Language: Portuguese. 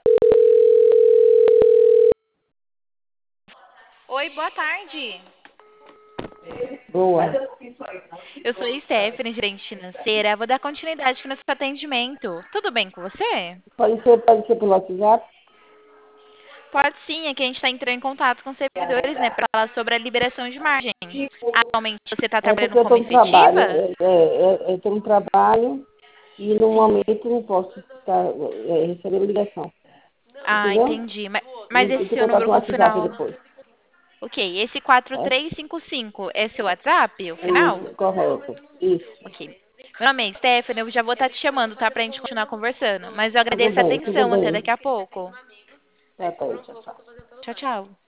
Oi, boa tarde. Boa. Eu sou Stephanie, gerente financeira. Vou dar continuidade aqui no seu atendimento. Tudo bem com você? Pode ser pelo WhatsApp? Pode sim, é que a gente está entrando em contato com os servidores, né, para falar sobre a liberação de margem. Atualmente você está É trabalhando porque eu como estou no trabalho. efetiva? Eu estou no trabalho e no Sim. momento não posso estar recebendo ligação. Ah, Entendeu? entendi. Mas E esse tu seu contato número no com o WhatsApp final. depois. Ok, esse Tá? 4355 é seu WhatsApp, o final? Isso, correto. Isso. Ok. Meu nome é Stephanie, eu já vou estar te chamando, tá? Pra gente continuar conversando. Mas eu Tudo agradeço a bem, tudo atenção. Até bem. daqui a pouco. Tá, tá, tchau, tchau. Tchau, tchau.